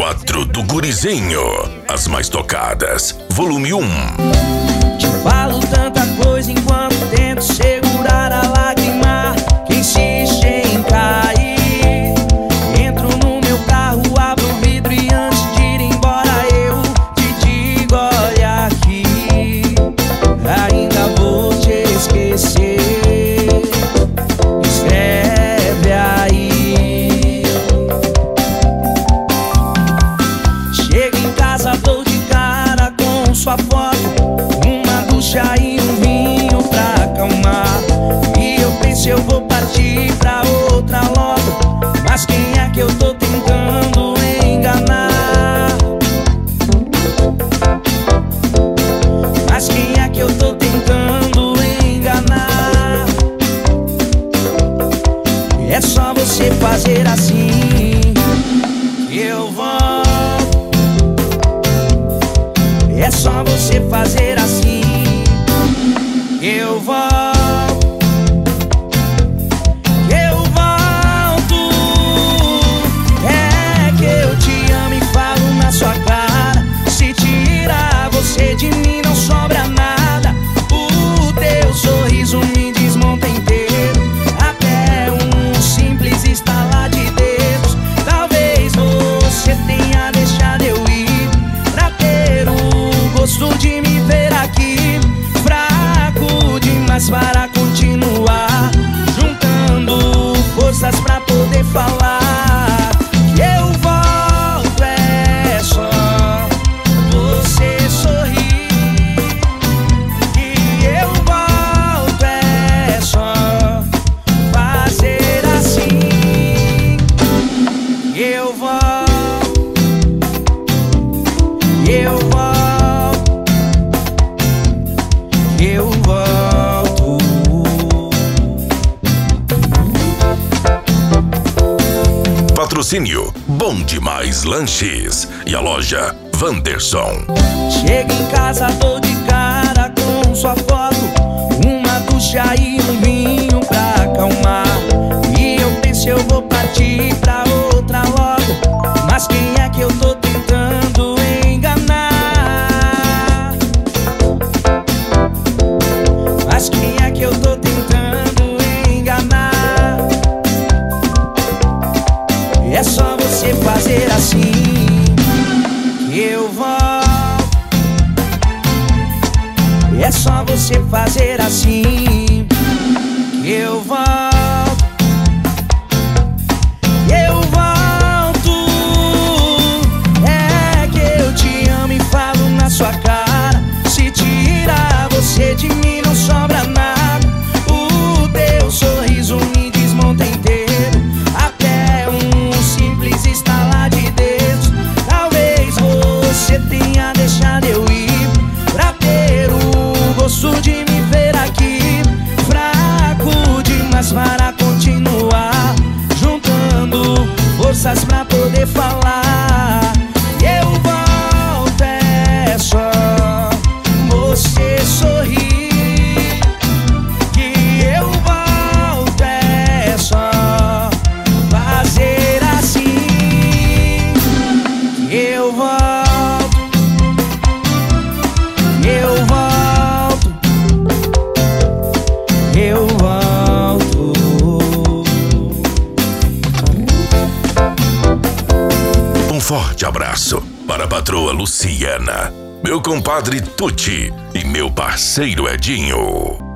4 do Gurizinho. As mais tocadas, volume 1. Te falo tanta coisa enquanto tento segurar a lágrima que insiste em cair. Entro no meu carro, abro o vidro e antes de ir embora eu te digo: olha aqui, ainda vou te esquecer. Escreve aí. Chego em casa, dou de cara com sua foto, uma ducha e um vinho pra acalmar. E eu penso, eu vou partir pra outra logo, mas quem é que eu tô tentando enganar? Mas quem é que eu tô tentando enganar? É só você fazer assim que eu volto. É só você fazer assim que eu volto. Que eu volto. É que eu te amo e falo na sua cara. Se tirar você de mim não sobra nada. O teu sorriso me desmonta inteiro. Até um simples estalar de dedos. Talvez você tenha deixado eu ir pra ter o gosto de me ver aqui. Fraco demais para continuar, juntando forças pra poder falar. Que eu volto, é só você sorrir. Que eu volto, é só fazer assim. Que eu volto. Eu volto. Eu volto. Patrocínio Bom Demais Lanches e a loja Wanderson. Chego em casa, dou de cara com sua foto, uma ducha e um vinho pra acalmar. E eu penso, eu vou partir pra outra logo, mas quem é que eu tô tentando enganar? Mas quem é que eu tô tentando enganar? É só você fazer assim que eu volto. É só você fazer assim que eu volto. Eu volto. É que eu te amo e falo na sua cara. Se tirar você de mim não sobra nada. O teu sorriso me desmonta inteiro. Até um simples estalar de dedos. Talvez você tenha deixado eu ir pra ter o gosto de me ver aqui. Fraco demais para continuar, juntando forças pra poder falar. Eu volto, é só você sorrir. Que eu volto, é só fazer assim. Que eu volto. Eu volto. Eu volto. Um forte abraço para a patroa Luciana, meu compadre Tuti e meu parceiro Edinho.